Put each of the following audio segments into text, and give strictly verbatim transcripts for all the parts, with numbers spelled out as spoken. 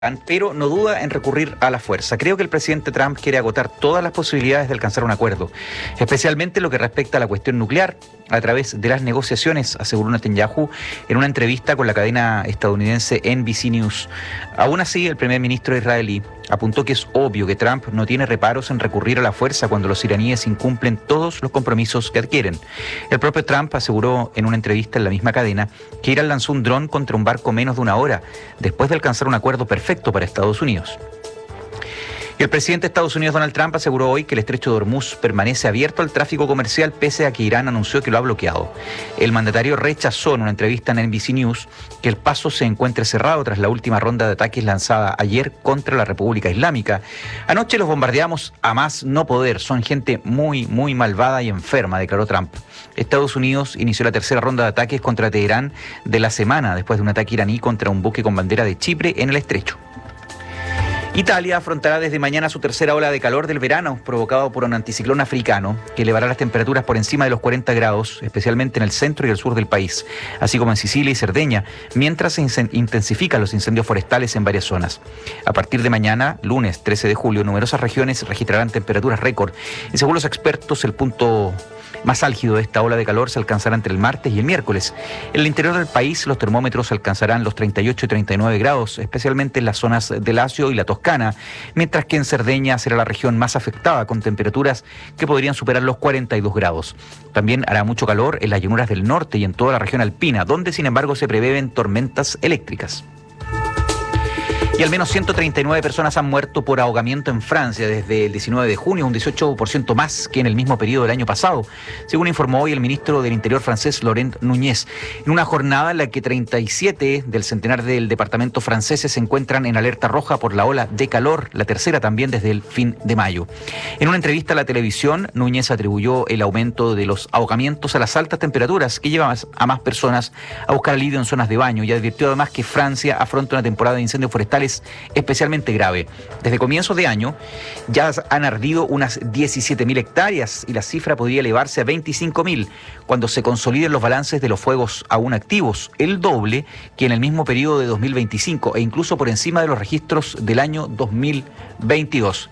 pero no duda en recurrir a la fuerza. Creo que el presidente Trump quiere agotar todas las posibilidades de alcanzar un acuerdo, especialmente lo que respecta a la cuestión nuclear, a través de las negociaciones, aseguró Netanyahu en una entrevista con la cadena estadounidense N B C News. Aún así, el primer ministro israelí apuntó que es obvio que Trump no tiene reparos en recurrir a la fuerza cuando los iraníes incumplen todos los compromisos que adquieren. El propio Trump aseguró en una entrevista en la misma cadena que Irán lanzó un dron contra un barco menos de una hora, después de alcanzar un acuerdo perfecto para Estados Unidos. El presidente de Estados Unidos, Donald Trump, aseguró hoy que el estrecho de Hormuz permanece abierto al tráfico comercial pese a que Irán anunció que lo ha bloqueado. El mandatario rechazó en una entrevista en N B C News que el paso se encuentre cerrado tras la última ronda de ataques lanzada ayer contra la República Islámica. Anoche los bombardeamos a más no poder, son gente muy, muy malvada y enferma, declaró Trump. Estados Unidos inició la tercera ronda de ataques contra Teherán de la semana después de un ataque iraní contra un buque con bandera de Chipre en el estrecho. Italia afrontará desde mañana su tercera ola de calor del verano, provocado por un anticiclón africano que elevará las temperaturas por encima de los cuarenta grados, especialmente en el centro y el sur del país, así como en Sicilia y Cerdeña, mientras se intensifican los incendios forestales en varias zonas. A partir de mañana, lunes trece de julio, numerosas regiones registrarán temperaturas récord y según los expertos, el punto más álgido de esta ola de calor se alcanzará entre el martes y el miércoles. En el interior del país los termómetros alcanzarán los treinta y ocho y treinta y nueve grados, especialmente en las zonas del Lacio y la Toscana, mientras que en Cerdeña será la región más afectada, con temperaturas que podrían superar los cuarenta y dos grados. También hará mucho calor en las llanuras del norte y en toda la región alpina, donde sin embargo se prevén tormentas eléctricas. Y al menos ciento treinta y nueve personas han muerto por ahogamiento en Francia desde el diecinueve de junio, un dieciocho por ciento más que en el mismo periodo del año pasado, según informó hoy el ministro del Interior francés, Laurent Nunez, en una jornada en la que treinta y siete del centenar del departamento franceses se encuentran en alerta roja por la ola de calor, la tercera también desde el fin de mayo. En una entrevista a la televisión, Núñez atribuyó el aumento de los ahogamientos a las altas temperaturas que llevan a más personas a buscar alivio en zonas de baño y advirtió además que Francia afronta una temporada de incendios forestales especialmente grave. Desde comienzos de año ya han ardido unas diecisiete mil hectáreas y la cifra podría elevarse a veinticinco mil cuando se consoliden los balances de los fuegos aún activos, el doble que en el mismo periodo de dos mil veinticinco e incluso por encima de los registros del año dos mil veintidós.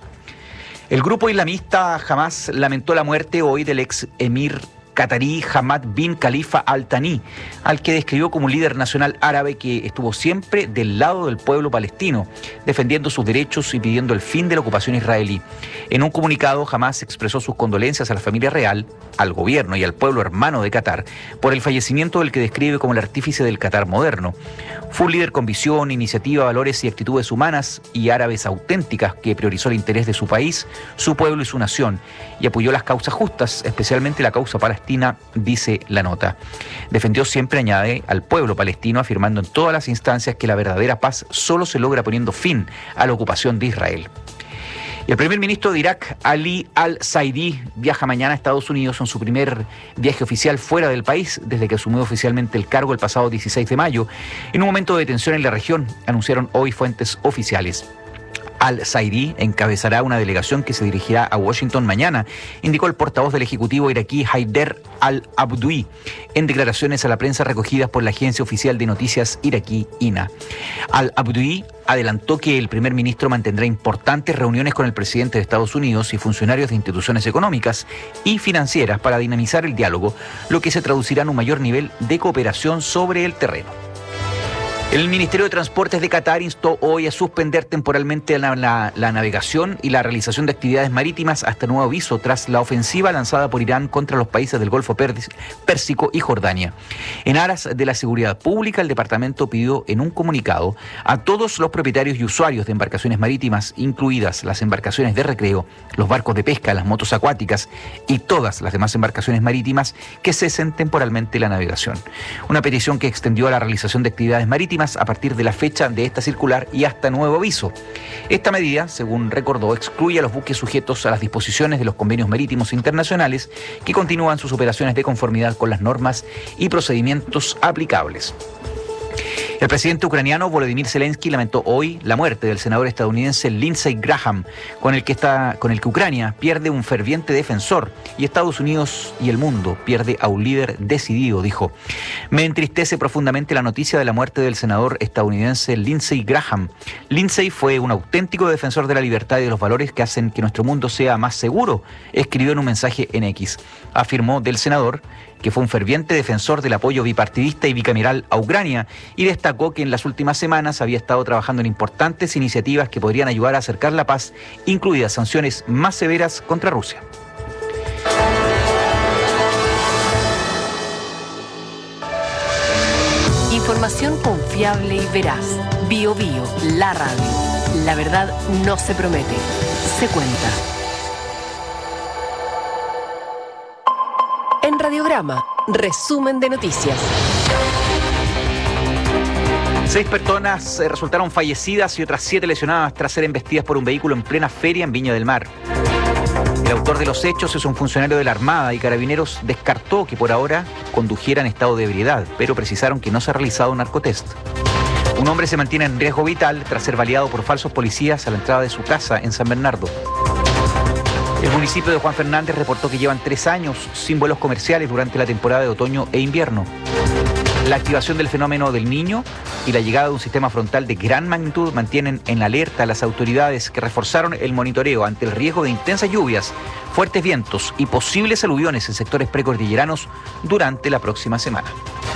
El grupo islamista Hamas lamentó la muerte hoy del ex emir catarí Hamad bin Khalifa Al Thani, al que describió como un líder nacional árabe que estuvo siempre del lado del pueblo palestino, defendiendo sus derechos y pidiendo el fin de la ocupación israelí. En un comunicado, Hamas expresó sus condolencias a la familia real, al gobierno y al pueblo hermano de Qatar por el fallecimiento del que describe como el artífice del Qatar moderno. Fue un líder con visión, iniciativa, valores y actitudes humanas y árabes auténticas que priorizó el interés de su país, su pueblo y su nación, y apoyó las causas justas, especialmente la causa palestina, dice la nota. Defendió siempre, añade, al pueblo palestino, afirmando en todas las instancias que la verdadera paz solo se logra poniendo fin a la ocupación de Israel. Y el primer ministro de Irak, Ali al-Zaidi, viaja mañana a Estados Unidos en su primer viaje oficial fuera del país desde que asumió oficialmente el cargo el pasado dieciséis de mayo, en un momento de tensión en la región, anunciaron hoy fuentes oficiales. Al-Zaidi encabezará una delegación que se dirigirá a Washington mañana, indicó el portavoz del Ejecutivo iraquí Haider al-Abdoui, en declaraciones a la prensa recogidas por la agencia oficial de noticias iraquí I N A. Al-Abdoui adelantó que el primer ministro mantendrá importantes reuniones con el presidente de Estados Unidos y funcionarios de instituciones económicas y financieras para dinamizar el diálogo, lo que se traducirá en un mayor nivel de cooperación sobre el terreno. El Ministerio de Transportes de Qatar instó hoy a suspender temporalmente la, la, la navegación y la realización de actividades marítimas hasta nuevo aviso tras la ofensiva lanzada por Irán contra los países del Golfo Pérsico y Jordania. En aras de la seguridad pública, el departamento pidió en un comunicado a todos los propietarios y usuarios de embarcaciones marítimas, incluidas las embarcaciones de recreo, los barcos de pesca, las motos acuáticas y todas las demás embarcaciones marítimas, que cesen temporalmente la navegación. Una petición que extendió a la realización de actividades marítimas a partir de la fecha de esta circular y hasta nuevo aviso. Esta medida, según recordó, excluye a los buques sujetos a las disposiciones de los convenios marítimos internacionales que continúan sus operaciones de conformidad con las normas y procedimientos aplicables. El presidente ucraniano Volodymyr Zelensky lamentó hoy la muerte del senador estadounidense Lindsey Graham, con el que está, con el que Ucrania pierde un ferviente defensor y Estados Unidos y el mundo pierde a un líder decidido, dijo. Me entristece profundamente la noticia de la muerte del senador estadounidense Lindsey Graham. Lindsey fue un auténtico defensor de la libertad y de los valores que hacen que nuestro mundo sea más seguro, escribió en un mensaje en X. Afirmó del senador que fue un ferviente defensor del apoyo bipartidista y bicameral a Ucrania y destacó que en las últimas semanas había estado trabajando en importantes iniciativas que podrían ayudar a acercar la paz, incluidas sanciones más severas contra Rusia. Información confiable y veraz. Bio Bio, la radio. La verdad no se promete, se cuenta. En Radiograma, resumen de noticias. Seis personas resultaron fallecidas y otras siete lesionadas tras ser embestidas por un vehículo en plena feria en Viña del Mar. El autor de los hechos es un funcionario de la Armada y Carabineros descartó que por ahora condujera en estado de ebriedad, pero precisaron que no se ha realizado un narcotest. Un hombre se mantiene en riesgo vital tras ser baleado por falsos policías a la entrada de su casa en San Bernardo. El municipio de Juan Fernández reportó que llevan tres años sin vuelos comerciales durante la temporada de otoño e invierno. La activación del fenómeno del Niño y la llegada de un sistema frontal de gran magnitud mantienen en alerta a las autoridades que reforzaron el monitoreo ante el riesgo de intensas lluvias, fuertes vientos y posibles aluviones en sectores precordilleranos durante la próxima semana.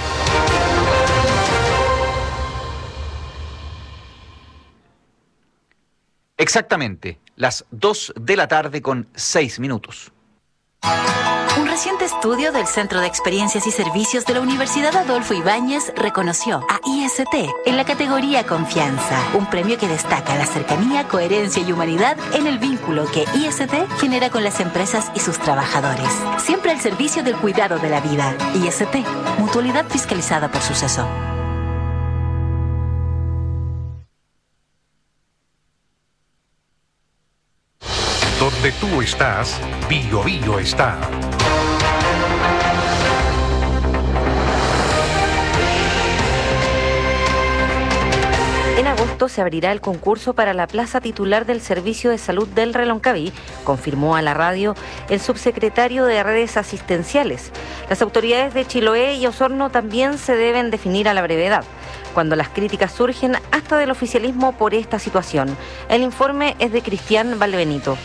Exactamente, las dos de la tarde con seis minutos. Un reciente estudio del Centro de Experiencias y Servicios de la Universidad Adolfo Ibáñez reconoció a I S T en la categoría Confianza, un premio que destaca la cercanía, coherencia y humanidad en el vínculo que I S T genera con las empresas y sus trabajadores. Siempre al servicio del cuidado de la vida. I S T, mutualidad fiscalizada por Suceso. Donde tú estás, Bio Bio está. En agosto se abrirá el concurso para la plaza titular del Servicio de Salud del Reloncaví, confirmó a la radio el subsecretario de Redes Asistenciales. Las autoridades de Chiloé y Osorno también se deben definir a la brevedad, cuando las críticas surgen hasta del oficialismo por esta situación. El informe es de Cristian Valdebenito.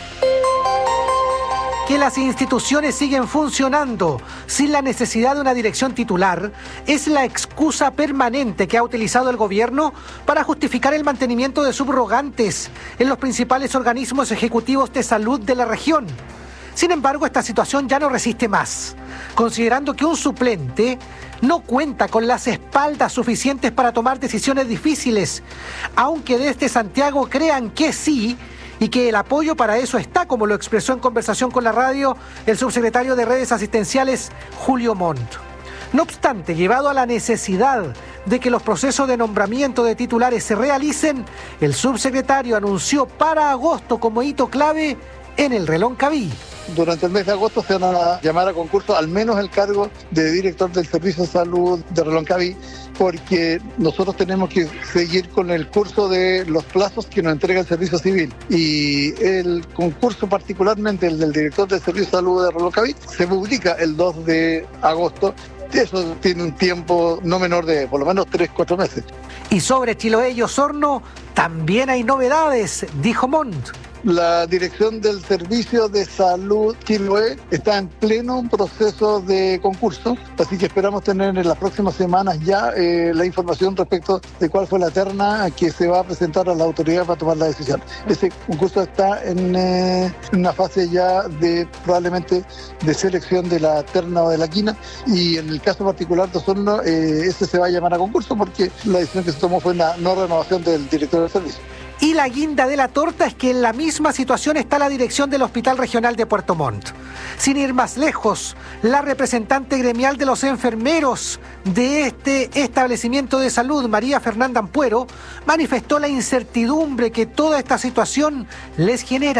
Que las instituciones siguen funcionando sin la necesidad de una dirección titular es la excusa permanente que ha utilizado el gobierno para justificar el mantenimiento de subrogantes en los principales organismos ejecutivos de salud de la región. Sin embargo, esta situación ya no resiste más, considerando que un suplente no cuenta con las espaldas suficientes para tomar decisiones difíciles, aunque desde Santiago crean que sí, y que el apoyo para eso está, como lo expresó en conversación con la radio el subsecretario de Redes Asistenciales, Julio Montt. No obstante, llevado a la necesidad de que los procesos de nombramiento de titulares se realicen, el subsecretario anunció para agosto como hito clave en el Reloncaví. Durante el mes de agosto se van a llamar a concurso al menos el cargo de director del Servicio de Salud de Reloncaví, porque nosotros tenemos que seguir con el curso de los plazos que nos entrega el Servicio Civil. Y el concurso, particularmente el del director del Servicio de Salud de Reloncaví, se publica el dos de agosto. Eso tiene un tiempo no menor de por lo menos tres, cuatro meses. Y sobre Chiloé y Osorno también hay novedades, dijo Montt. La dirección del Servicio de Salud Chiloé está en pleno proceso de concurso, así que esperamos tener en las próximas semanas ya eh, la información respecto de cuál fue la terna que se va a presentar a la autoridad para tomar la decisión. Ese concurso está en eh, una fase ya de probablemente de selección de la terna o de la quina, y en el caso particular de Osorno, eh, ese se va a llamar a concurso porque la decisión que se tomó fue una no renovación del director del servicio. Y la guinda de la torta es que en la misma situación está la dirección del Hospital Regional de Puerto Montt. Sin ir más lejos, la representante gremial de los enfermeros de este establecimiento de salud, María Fernanda Ampuero, manifestó la incertidumbre que toda esta situación les genera.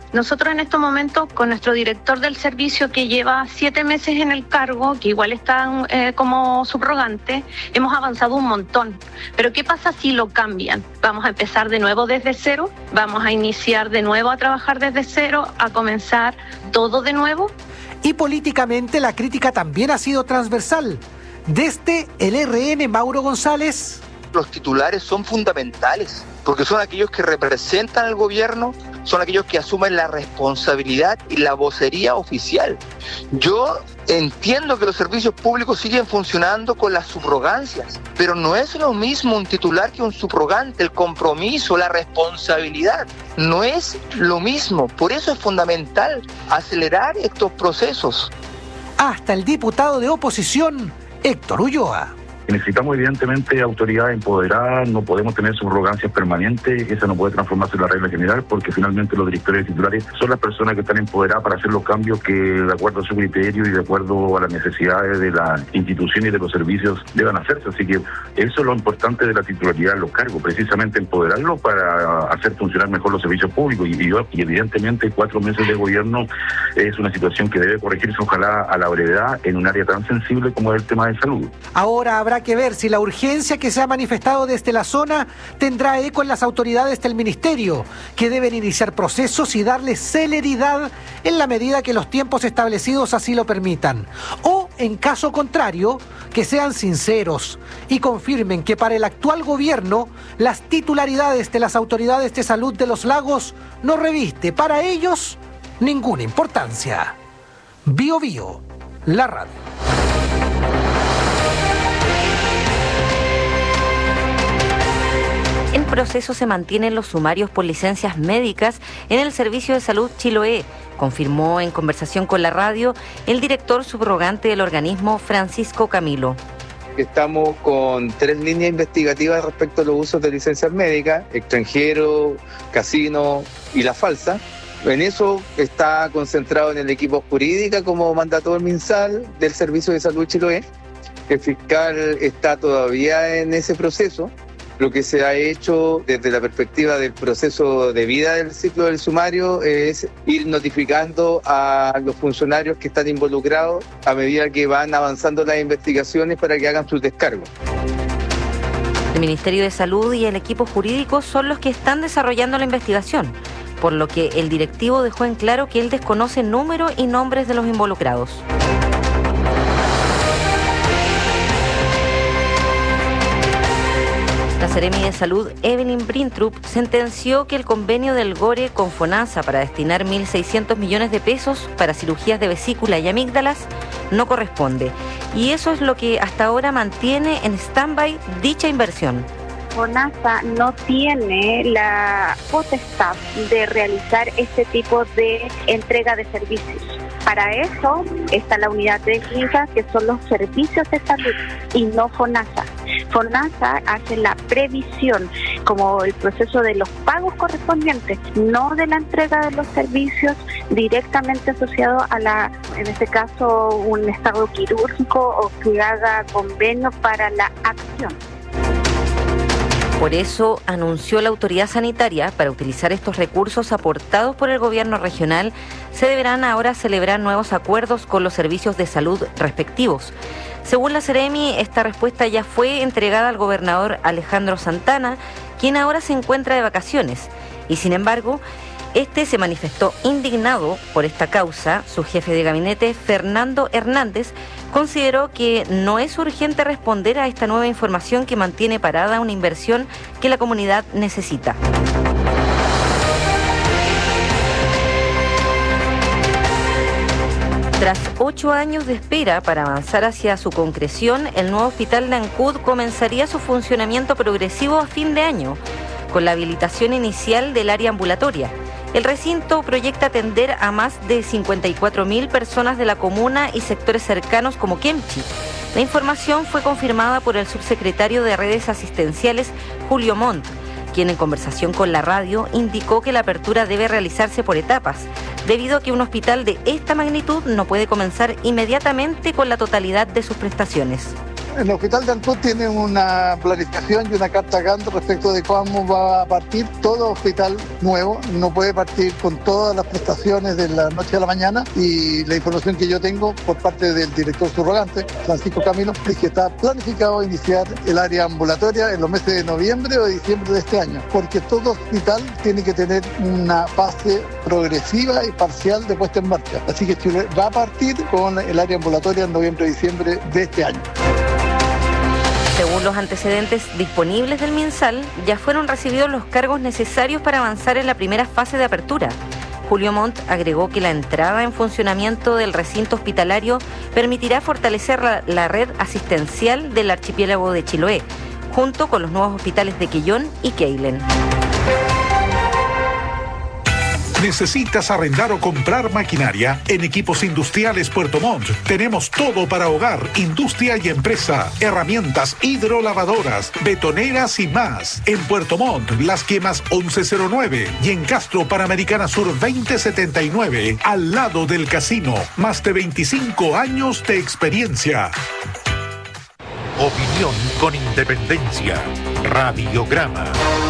Nosotros en estos momentos, con nuestro director del servicio que lleva siete meses en el cargo, que igual está eh, como subrogante, hemos avanzado un montón. Pero ¿qué pasa si lo cambian? ¿Vamos a empezar de nuevo desde cero? ¿Vamos a iniciar de nuevo a trabajar desde cero? ¿A comenzar todo de nuevo? Y políticamente la crítica también ha sido transversal. Desde el R N, Mauro González. Los titulares son fundamentales, porque son aquellos que representan al gobierno, son aquellos que asumen la responsabilidad y la vocería oficial. Yo entiendo que los servicios públicos siguen funcionando con las subrogancias, pero no es lo mismo un titular que un subrogante. El compromiso, la responsabilidad, no es lo mismo. Por eso es fundamental acelerar estos procesos. Hasta el diputado de oposición, Héctor Ulloa. Necesitamos evidentemente autoridad empoderada, no podemos tener subrogancias permanentes, esa no puede transformarse en la regla general porque finalmente los directores titulares son las personas que están empoderadas para hacer los cambios que de acuerdo a su criterio y de acuerdo a las necesidades de las instituciones y de los servicios deban hacerse, así que eso es lo importante de la titularidad de los cargos, precisamente empoderarlos para hacer funcionar mejor los servicios públicos y, y, y evidentemente cuatro meses de gobierno es una situación que debe corregirse ojalá a la brevedad en un área tan sensible como es el tema de salud. Ahora habrá que ver si la urgencia que se ha manifestado desde la zona tendrá eco en las autoridades del ministerio, que deben iniciar procesos y darle celeridad en la medida que los tiempos establecidos así lo permitan. O, en caso contrario, que sean sinceros y confirmen que para el actual gobierno las titularidades de las autoridades de salud de Los Lagos no reviste para ellos ninguna importancia. Bio Bio, la radio. En proceso se mantienen los sumarios por licencias médicas en el Servicio de Salud Chiloé, confirmó en conversación con la radio el director subrogante del organismo, Francisco Camilo. Estamos con tres líneas investigativas respecto a los usos de licencias médicas, extranjero, casino y la falsa. En eso está concentrado en el equipo jurídico como mandató el MinSal del Servicio de Salud Chiloé. El fiscal está todavía en ese proceso. Lo que se ha hecho desde la perspectiva del proceso de vida del ciclo del sumario es ir notificando a los funcionarios que están involucrados a medida que van avanzando las investigaciones para que hagan sus descargos. El Ministerio de Salud y el equipo jurídico son los que están desarrollando la investigación, por lo que el directivo dejó en claro que él desconoce número y nombres de los involucrados. La Seremi de Salud, Evelyn Brintrup, sentenció que el convenio del GORE con FONASA para destinar mil seiscientos millones de pesos para cirugías de vesícula y amígdalas no corresponde. Y eso es lo que hasta ahora mantiene en stand-by dicha inversión. FONASA no tiene la potestad de realizar este tipo de entrega de servicios. Para eso está la unidad técnica, que son los servicios de salud, y no FONASA. FONASA hace la previsión, como el proceso de los pagos correspondientes, no de la entrega de los servicios directamente asociado a la, en este caso, un estado quirúrgico o que haga convenio para la acción. Por eso anunció la autoridad sanitaria, para utilizar estos recursos aportados por el gobierno regional, se deberán ahora celebrar nuevos acuerdos con los servicios de salud respectivos. Según la Seremi, esta respuesta ya fue entregada al gobernador Alejandro Santana, quien ahora se encuentra de vacaciones. Y sin embargo, este se manifestó indignado por esta causa. Su jefe de gabinete, Fernando Hernández, consideró que no es urgente responder a esta nueva información que mantiene parada una inversión que la comunidad necesita. Tras ocho años de espera para avanzar hacia su concreción, el nuevo hospital de Ancud comenzaría su funcionamiento progresivo a fin de año, con la habilitación inicial del área ambulatoria. El recinto proyecta atender a más de cincuenta y cuatro mil personas de la comuna y sectores cercanos como Kemchi. La información fue confirmada por el subsecretario de Redes Asistenciales, Julio Montt, quien en conversación con la radio indicó que la apertura debe realizarse por etapas, debido a que un hospital de esta magnitud no puede comenzar inmediatamente con la totalidad de sus prestaciones. El hospital de Ancud tiene una planificación y una carta Gantt respecto de cómo va a partir. Todo hospital nuevo no puede partir con todas las prestaciones de la noche a la mañana, y la información que yo tengo por parte del director subrogante, Francisco Camilo, es que está planificado iniciar el área ambulatoria en los meses de noviembre o de diciembre de este año, porque todo hospital tiene que tener una fase progresiva y parcial de puesta en marcha. Así que Chile va a partir con el área ambulatoria en noviembre y diciembre de este año. Según los antecedentes disponibles del MinSal, ya fueron recibidos los cargos necesarios para avanzar en la primera fase de apertura. Julio Montt agregó que la entrada en funcionamiento del recinto hospitalario permitirá fortalecer la, la red asistencial del archipiélago de Chiloé, junto con los nuevos hospitales de Quellón y Keilen. ¿Necesitas arrendar o comprar maquinaria? En Equipos Industriales Puerto Montt tenemos todo para hogar, industria y empresa, herramientas hidrolavadoras, betoneras y más. En Puerto Montt, Las Quemas once cero nueve y en Castro Panamericana Sur veinte setenta y nueve, al lado del casino. Más de veinticinco años de experiencia. Opinión con independencia. Radiograma.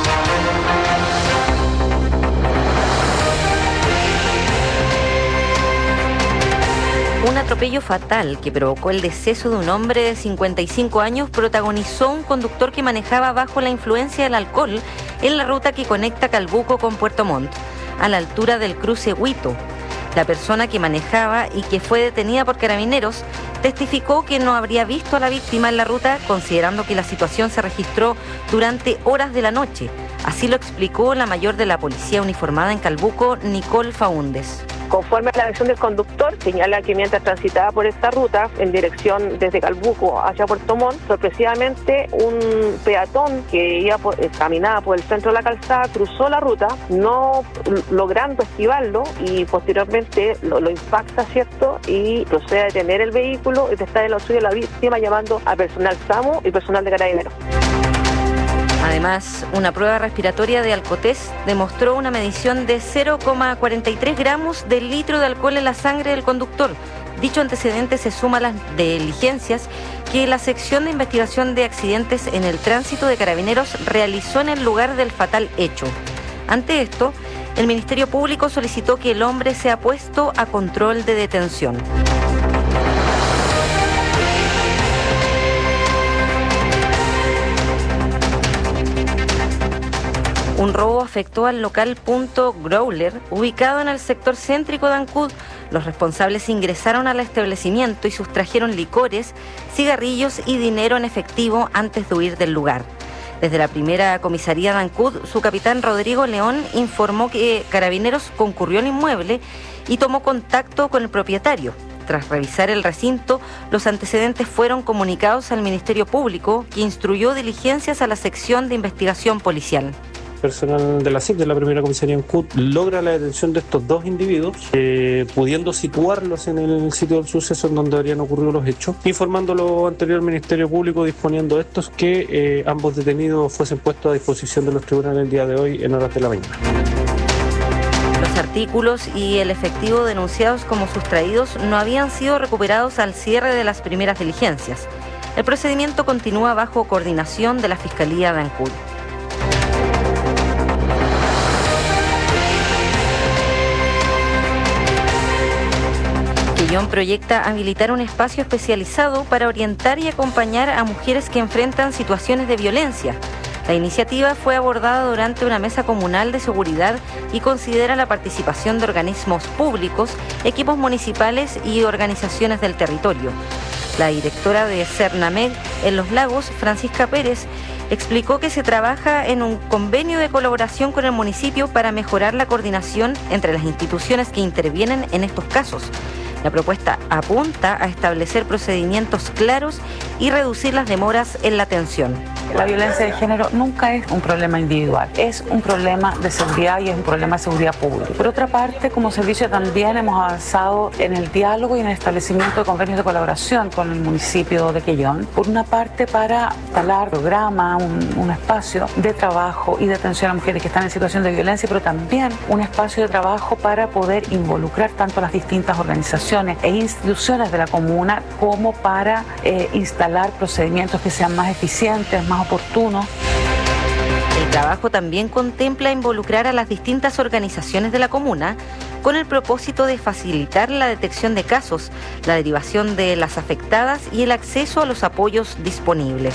Un atropello fatal que provocó el deceso de un hombre de cincuenta y cinco años protagonizó un conductor que manejaba bajo la influencia del alcohol en la ruta que conecta Calbuco con Puerto Montt, a la altura del cruce Huito. La persona que manejaba y que fue detenida por carabineros testificó que no habría visto a la víctima en la ruta, considerando que la situación se registró durante horas de la noche. Así lo explicó la mayor de la policía uniformada en Calbuco, Nicole Faúndez. Conforme a la versión del conductor, señala que mientras transitaba por esta ruta, en dirección desde Calbuco hacia Puerto Montt, sorpresivamente un peatón que iba por, caminaba por el centro de la calzada cruzó la ruta, no logrando esquivarlo, y posteriormente lo, lo impacta, ¿cierto? Y procede a detener el vehículo y está en lo suyo la víctima, llamando a personal SAMU y personal de carabineros. Además, una prueba respiratoria de alcotés demostró una medición de cero coma cuarenta y tres gramos de litro de alcohol en la sangre del conductor. Dicho antecedente se suma a las diligencias que la sección de investigación de accidentes en el tránsito de Carabineros realizó en el lugar del fatal hecho. Ante esto, el Ministerio Público solicitó que el hombre sea puesto a control de detención. Un robo afectó al local Punto Growler, ubicado en el sector céntrico de Ancud. Los responsables ingresaron al establecimiento y sustrajeron licores, cigarrillos y dinero en efectivo antes de huir del lugar. Desde la primera comisaría de Ancud, su capitán Rodrigo León informó que Carabineros concurrió al inmueble y tomó contacto con el propietario. Tras revisar el recinto, los antecedentes fueron comunicados al Ministerio Público, que instruyó diligencias a la sección de investigación policial. Personal de la C I C, de la primera comisaría en C U T, logra la detención de estos dos individuos, eh, pudiendo situarlos en el sitio del suceso en donde habrían ocurrido los hechos, informando lo anterior al Ministerio Público, disponiendo estos que eh, ambos detenidos fuesen puestos a disposición de los tribunales el día de hoy en horas de la mañana. Los artículos y el efectivo denunciados como sustraídos no habían sido recuperados al cierre de las primeras diligencias. El procedimiento continúa bajo coordinación de la Fiscalía de Ancud. Quellón proyecta habilitar un espacio especializado para orientar y acompañar a mujeres que enfrentan situaciones de violencia. La iniciativa fue abordada durante una mesa comunal de seguridad y considera la participación de organismos públicos, equipos municipales y organizaciones del territorio. La directora de CERNAMEG en Los Lagos, Francisca Pérez, explicó que se trabaja en un convenio de colaboración con el municipio para mejorar la coordinación entre las instituciones que intervienen en estos casos. La propuesta apunta a establecer procedimientos claros y reducir las demoras en la atención. La violencia de género nunca es un problema individual, es un problema de seguridad y es un problema de seguridad pública. Por otra parte, como servicio también hemos avanzado en el diálogo y en el establecimiento de convenios de colaboración con el municipio de Quellón. Por una parte, para instalar un programa, un, un espacio de trabajo y de atención a mujeres que están en situación de violencia, pero también un espacio de trabajo para poder involucrar tanto a las distintas organizaciones organizaciones e instituciones de la comuna como para eh, instalar procedimientos que sean más eficientes, más oportunos. El trabajo también contempla involucrar a las distintas organizaciones de la comuna con el propósito de facilitar la detección de casos, la derivación de las afectadas y el acceso a los apoyos disponibles.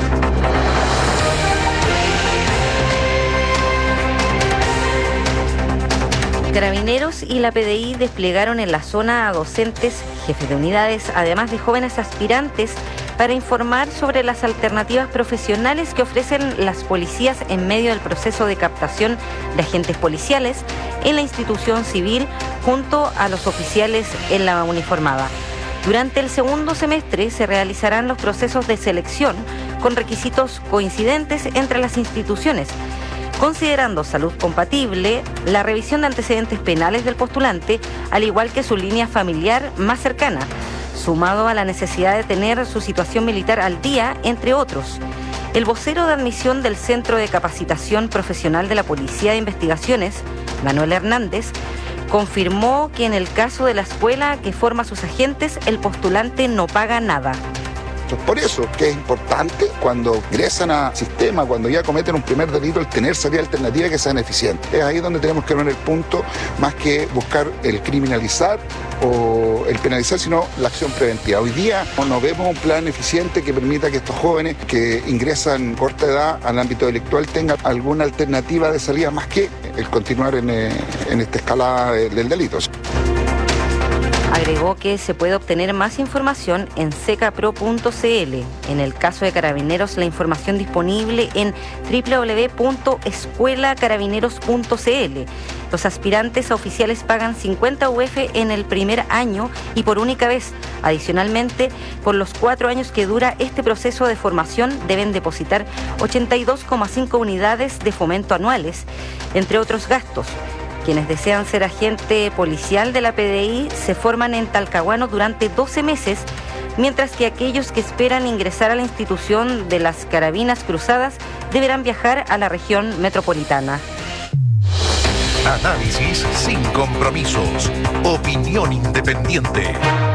Carabineros y la P D I desplegaron en la zona a docentes, jefes de unidades, además de jóvenes aspirantes, para informar sobre las alternativas profesionales que ofrecen las policías en medio del proceso de captación de agentes policiales en la institución civil junto a los oficiales en la uniformada. Durante el segundo semestre se realizarán los procesos de selección con requisitos coincidentes entre las instituciones, considerando salud compatible, la revisión de antecedentes penales del postulante, al igual que su línea familiar más cercana, sumado a la necesidad de tener su situación militar al día, entre otros. El vocero de admisión del Centro de Capacitación Profesional de la Policía de Investigaciones, Manuel Hernández, confirmó que en el caso de la escuela que forma a sus agentes, el postulante no paga nada. Por eso que es importante cuando ingresan al sistema, cuando ya cometen un primer delito, el tener salidas alternativas que sean eficientes. Es ahí donde tenemos que ver el punto, más que buscar el criminalizar o el penalizar, sino la acción preventiva. Hoy día no vemos un plan eficiente que permita que estos jóvenes que ingresan corta edad al ámbito delictual tengan alguna alternativa de salida más que el continuar en, en esta escalada del delito. Agregó que se puede obtener más información en secapro punto c l. En el caso de Carabineros, la información disponible en doble u doble u doble u punto escuela carabineros punto c l. Los aspirantes a oficiales pagan cincuenta U F en el primer año y por única vez. Adicionalmente, por los cuatro años que dura este proceso de formación, deben depositar ochenta y dos coma cinco unidades de fomento anuales, entre otros gastos. Quienes desean ser agente policial de la P D I se forman en Talcahuano durante doce meses, mientras que aquellos que esperan ingresar a la institución de las Carabinas Cruzadas deberán viajar a la región metropolitana. Análisis sin compromisos. Opinión independiente.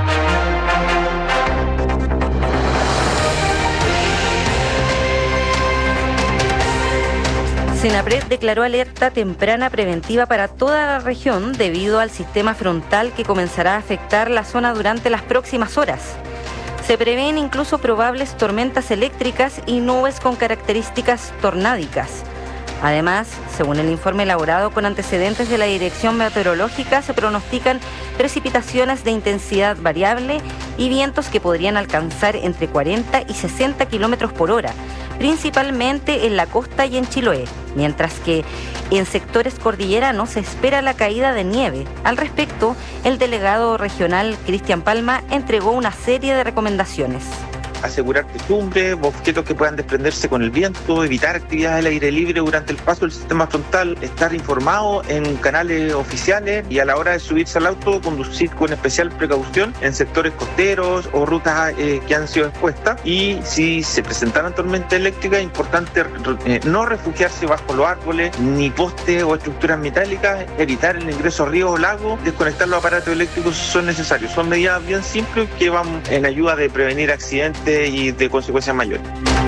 Senapred declaró alerta temprana preventiva para toda la región debido al sistema frontal que comenzará a afectar la zona durante las próximas horas. Se prevén incluso probables tormentas eléctricas y nubes con características tornádicas. Además, según el informe elaborado con antecedentes de la Dirección Meteorológica, se pronostican precipitaciones de intensidad variable y vientos que podrían alcanzar entre cuarenta y sesenta kilómetros por hora, principalmente en la costa y en Chiloé, mientras que en sectores cordilleranos se espera la caída de nieve. Al respecto, el delegado regional Cristian Palma entregó una serie de recomendaciones. Asegurar techumbre, objetos que puedan desprenderse con el viento, evitar actividades al aire libre durante el paso del sistema frontal, estar informado en canales oficiales y a la hora de subirse al auto, conducir con especial precaución en sectores costeros o rutas eh, que han sido expuestas. Y si se presentaran tormentas eléctricas, es importante eh, no refugiarse bajo los árboles, ni postes o estructuras metálicas, evitar el ingreso a ríos o lagos, desconectar los aparatos eléctricos si son necesarios. Son medidas bien simples que van en ayuda de prevenir accidentes y de consecuencias mayores.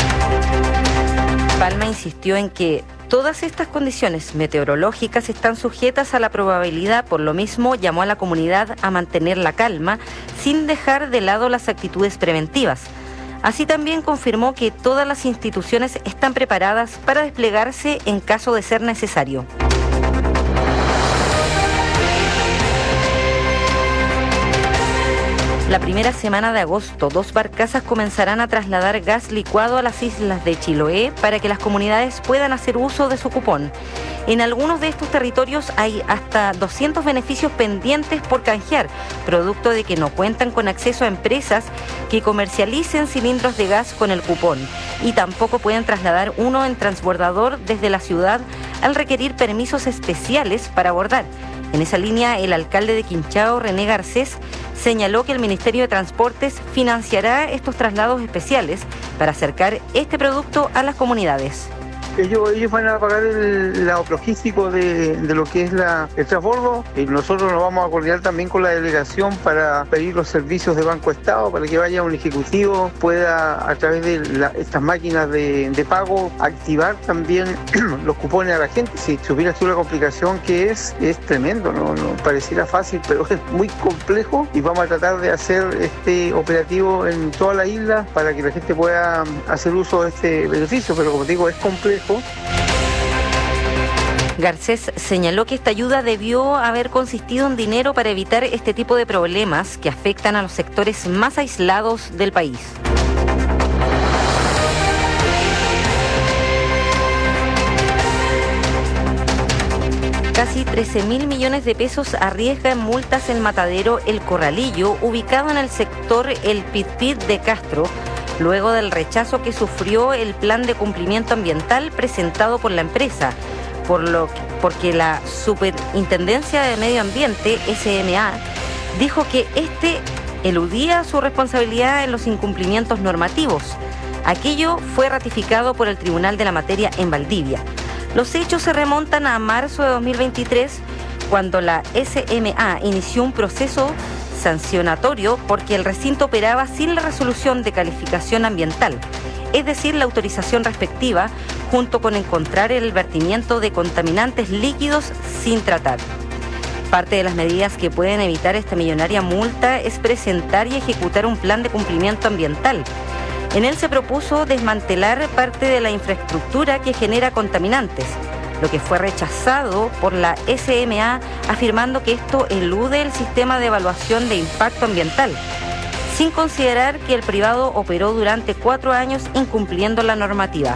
Palma insistió en que todas estas condiciones meteorológicas están sujetas a la probabilidad, por lo mismo llamó a la comunidad a mantener la calma sin dejar de lado las actitudes preventivas. Así también confirmó que todas las instituciones están preparadas para desplegarse en caso de ser necesario. La primera semana de agosto, dos barcazas comenzarán a trasladar gas licuado a las islas de Chiloé para que las comunidades puedan hacer uso de su cupón. En algunos de estos territorios hay hasta doscientos beneficios pendientes por canjear, producto de que no cuentan con acceso a empresas que comercialicen cilindros de gas con el cupón y tampoco pueden trasladar uno en transbordador desde la ciudad al requerir permisos especiales para abordar. En esa línea, el alcalde de Quinchao, René Garcés, señaló que el Ministerio de Transportes financiará estos traslados especiales para acercar este producto a las comunidades. ellos, ellos van a pagar el lado logístico de, de lo que es la, el transbordo, y nosotros nos vamos a coordinar también con la delegación para pedir los servicios de Banco Estado para que vaya un ejecutivo, pueda a través de la, estas máquinas de, de pago activar también los cupones a la gente. Si hubiera sido una complicación que es, es tremendo, ¿no? No pareciera fácil, pero es muy complejo, y vamos a tratar de hacer este operativo en toda la isla para que la gente pueda hacer uso de este beneficio, pero como digo, es complejo. Garcés señaló que esta ayuda debió haber consistido en dinero para evitar este tipo de problemas que afectan a los sectores más aislados del país. Casi trece mil millones de pesos arriesga en multas el matadero El Corralillo, ubicado en el sector El Pitpit de Castro, luego del rechazo que sufrió el plan de cumplimiento ambiental presentado por la empresa, por lo que, porque la Superintendencia de Medio Ambiente, S M A, dijo que este eludía su responsabilidad en los incumplimientos normativos. Aquello fue ratificado por el Tribunal de la Materia en Valdivia. Los hechos se remontan a marzo de dos mil veintitrés, cuando la S M A inició un proceso sancionatorio porque el recinto operaba sin la resolución de calificación ambiental, es decir, la autorización respectiva, junto con encontrar el vertimiento de contaminantes líquidos sin tratar. Parte de las medidas que pueden evitar esta millonaria multa es presentar y ejecutar un plan de cumplimiento ambiental. En él se propuso desmantelar parte de la infraestructura que genera contaminantes, lo que fue rechazado por la S M A, afirmando que esto elude el sistema de evaluación de impacto ambiental, sin considerar que el privado operó durante cuatro años incumpliendo la normativa.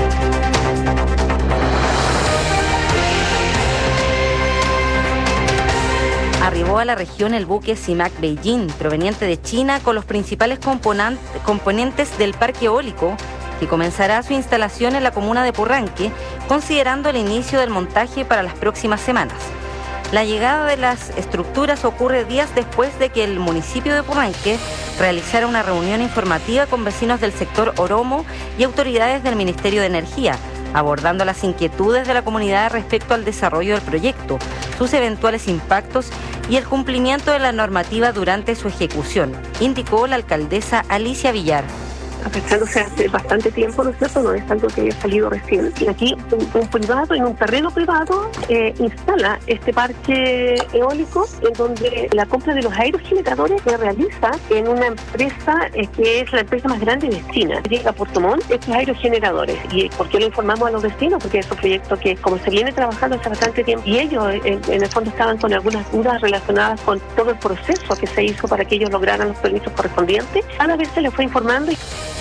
Arribó a la región el buque CIMAC Beijing, proveniente de China, con los principales componentes del parque eólico, que comenzará su instalación en la comuna de Purranque, considerando el inicio del montaje para las próximas semanas. La llegada de las estructuras ocurre días después de que el municipio de Purranque realizara una reunión informativa con vecinos del sector Oromo y autoridades del Ministerio de Energía, abordando las inquietudes de la comunidad respecto al desarrollo del proyecto, sus eventuales impactos y el cumplimiento de la normativa durante su ejecución, indicó la alcaldesa Alicia Villar. Afectándose hace bastante tiempo, ¿no es cierto? No es algo que haya salido recién. Y aquí un, un privado, en un terreno privado, eh, instala este parque eólico, en donde la compra de los aerogeneradores se realiza en una empresa eh, que es la empresa más grande de China. Llega a Puerto Montt estos aerogeneradores. ¿Y por qué lo informamos a los vecinos? Porque es un proyecto que, como se viene trabajando hace bastante tiempo, y ellos en, en el fondo estaban con algunas dudas relacionadas con todo el proceso que se hizo para que ellos lograran los permisos correspondientes, cada vez se les fue informando.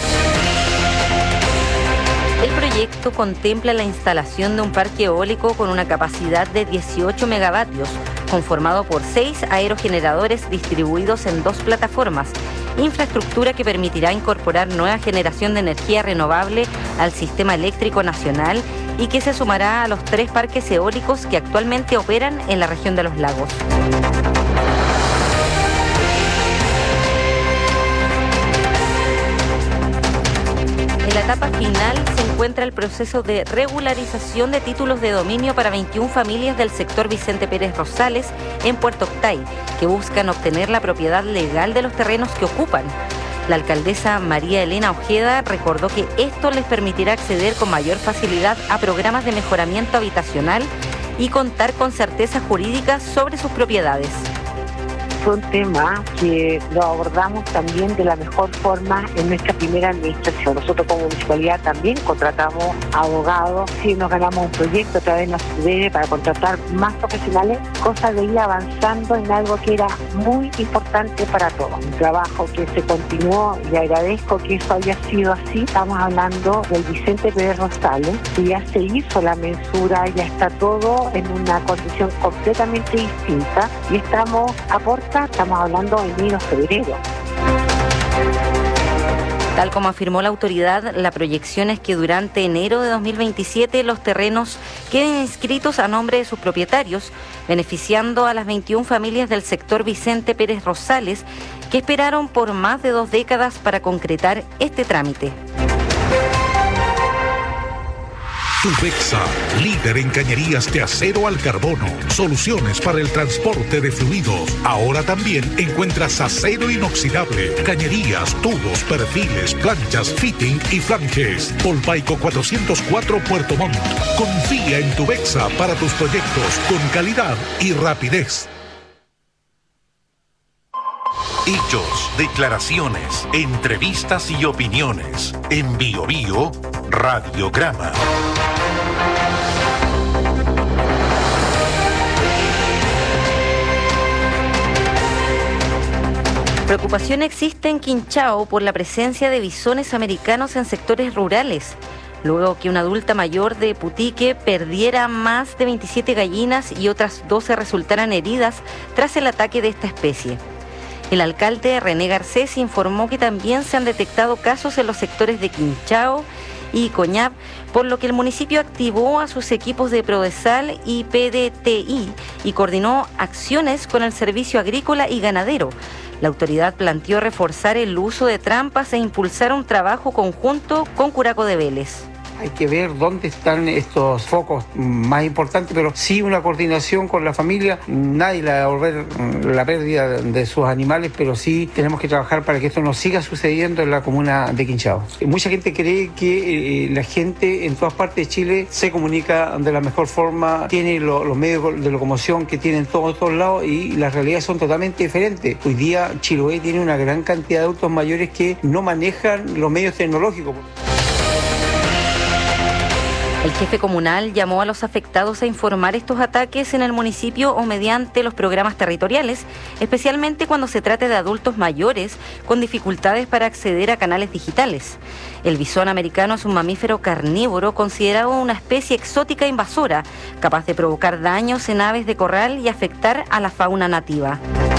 El proyecto contempla la instalación de un parque eólico con una capacidad de dieciocho megavatios, conformado por seis aerogeneradores distribuidos en dos plataformas, infraestructura que permitirá incorporar nueva generación de energía renovable al sistema eléctrico nacional y que se sumará a los tres parques eólicos que actualmente operan en la región de los lagos. En la etapa final se encuentra el proceso de regularización de títulos de dominio para veintiuna familias del sector Vicente Pérez Rosales en Puerto Octay, que buscan obtener la propiedad legal de los terrenos que ocupan. La alcaldesa María Elena Ojeda recordó que esto les permitirá acceder con mayor facilidad a programas de mejoramiento habitacional y contar con certeza jurídica sobre sus propiedades. Fue un tema que lo abordamos también de la mejor forma en nuestra primera administración. Nosotros como municipalidad también contratamos abogados, sí nos ganamos un proyecto a través de la S U D E para contratar más profesionales, cosa de ir avanzando en algo que era muy importante para todos. Un trabajo que se continuó y agradezco que eso haya sido así. Estamos hablando del Vicente Pérez Rosales, que ya se hizo la mensura, ya está todo en una condición completamente distinta y estamos a por Estamos hablando de enero, febrero. Tal como afirmó la autoridad, la proyección es que durante enero de dos mil veintisiete los terrenos queden inscritos a nombre de sus propietarios, beneficiando a las veintiuna familias del sector Vicente Pérez Rosales, que esperaron por más de dos décadas para concretar este trámite. Tubexa, líder en cañerías de acero al carbono. Soluciones para el transporte de fluidos. Ahora también encuentras acero inoxidable, cañerías, tubos, perfiles, planchas, fitting y flanges. Polpaico cuatrocientos cuatro Puerto Montt. Confía en Tubexa para tus proyectos con calidad y rapidez. Hechos, declaraciones, entrevistas y opiniones. En Bio Bio, Radiograma. Preocupación existe en Quinchao por la presencia de bisones americanos en sectores rurales, luego que una adulta mayor de Putique perdiera más de veintisiete gallinas y otras doce resultaran heridas tras el ataque de esta especie. El alcalde René Garcés informó que también se han detectado casos en los sectores de Quinchao y Coñab, por lo que el municipio activó a sus equipos de Prodesal y P D T I y coordinó acciones con el Servicio Agrícola y Ganadero. La autoridad planteó reforzar el uso de trampas e impulsar un trabajo conjunto con Curaco de Vélez. Hay que ver dónde están estos focos más importantes, pero sí una coordinación con la familia. Nadie le va a volver la pérdida de sus animales, pero sí tenemos que trabajar para que esto no siga sucediendo en la comuna de Quinchao. Mucha gente cree que eh, la gente en todas partes de Chile se comunica de la mejor forma, tiene lo, los medios de locomoción que tienen todos, todos lados, y las realidades son totalmente diferentes. Hoy día Chiloé tiene una gran cantidad de adultos mayores que no manejan los medios tecnológicos. El jefe comunal llamó a los afectados a informar estos ataques en el municipio o mediante los programas territoriales, especialmente cuando se trate de adultos mayores con dificultades para acceder a canales digitales. El bisón americano es un mamífero carnívoro considerado una especie exótica invasora, capaz de provocar daños en aves de corral y afectar a la fauna nativa.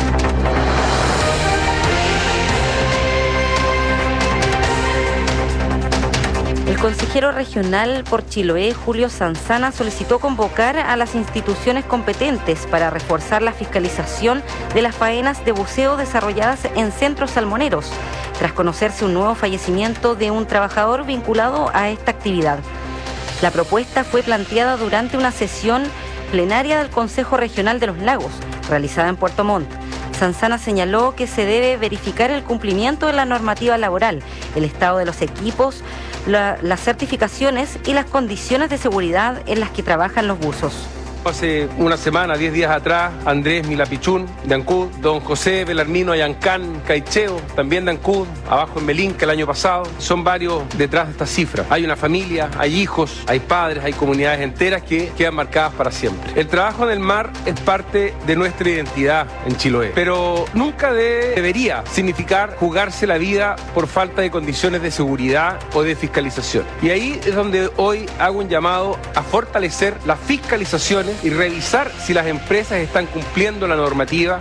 El consejero regional por Chiloé, Julio Sanzana, solicitó convocar a las instituciones competentes para reforzar la fiscalización de las faenas de buceo desarrolladas en centros salmoneros, tras conocerse un nuevo fallecimiento de un trabajador vinculado a esta actividad. La propuesta fue planteada durante una sesión plenaria del Consejo Regional de los Lagos, realizada en Puerto Montt. Sanzana señaló que se debe verificar el cumplimiento de la normativa laboral, el estado de los equipos, la, las certificaciones y las condiciones de seguridad en las que trabajan los buzos. Hace una semana, diez días atrás, Andrés Milapichún de Ancud, don José Belarmino Ayancán Caicheo, también de Ancud, abajo en Melinca el año pasado. Son varios detrás de esta cifra. Hay una familia, hay hijos, hay padres, hay comunidades enteras que quedan marcadas para siempre. El trabajo en el mar es parte de nuestra identidad en Chiloé, pero nunca de, debería significar jugarse la vida por falta de condiciones de seguridad o de fiscalización. Y ahí es donde hoy hago un llamado a fortalecer las fiscalizaciones y revisar si las empresas están cumpliendo la normativa.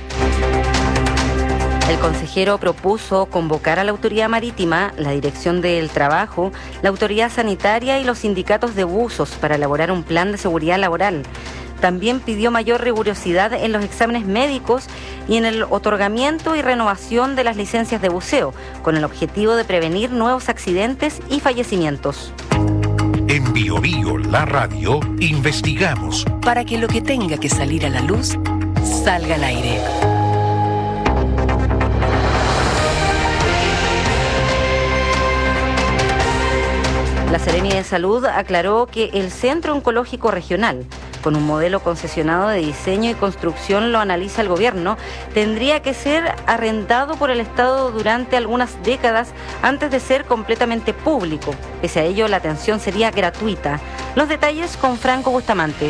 El consejero propuso convocar a la Autoridad Marítima, la Dirección del Trabajo, la Autoridad Sanitaria y los sindicatos de buzos para elaborar un plan de seguridad laboral. También pidió mayor rigurosidad en los exámenes médicos y en el otorgamiento y renovación de las licencias de buceo, con el objetivo de prevenir nuevos accidentes y fallecimientos. En Bio Bio, la radio, investigamos para que lo que tenga que salir a la luz salga al aire. La Seremi de Salud aclaró que el Centro Oncológico Regional, con un modelo concesionado de diseño y construcción, lo analiza el gobierno, tendría que ser arrendado por el Estado durante algunas décadas antes de ser completamente público. Pese a ello, la atención sería gratuita. Los detalles con Franco Bustamante.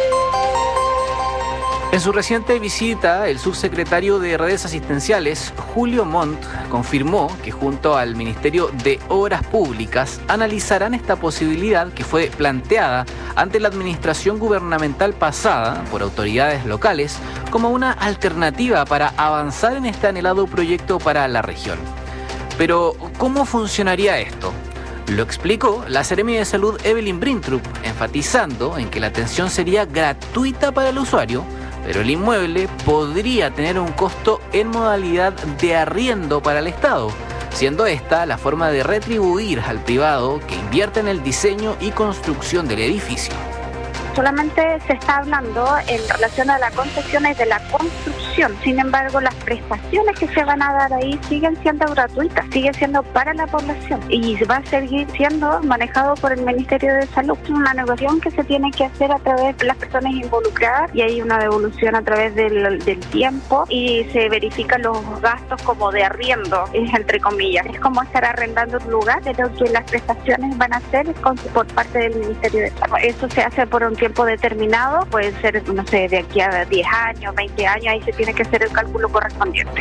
En su reciente visita, el subsecretario de Redes Asistenciales, Julio Montt, confirmó que junto al Ministerio de Obras Públicas analizarán esta posibilidad que fue planteada ante la administración gubernamental pasada por autoridades locales como una alternativa para avanzar en este anhelado proyecto para la región. Pero, ¿cómo funcionaría esto? Lo explicó la Seremi de Salud Evelyn Brintrup, enfatizando en que la atención sería gratuita para el usuario, pero el inmueble podría tener un costo en modalidad de arriendo para el Estado, siendo esta la forma de retribuir al privado que invierte en el diseño y construcción del edificio. Solamente se está hablando en relación a la concesión y de la construcción. Sin embargo, las prestaciones que se van a dar ahí siguen siendo gratuitas, siguen siendo para la población y va a seguir siendo manejado por el Ministerio de Salud. Es una negociación que se tiene que hacer a través de las personas involucradas y hay una devolución a través del, del tiempo y se verifican los gastos como de arriendo, entre comillas. Es como estar arrendando un lugar, pero que las prestaciones van a ser con, por parte del Ministerio de Salud. Eso se hace por un tiempo determinado, puede ser, no sé, de aquí a diez años, veinte años, ahí se tiene que hacer el cálculo correspondiente.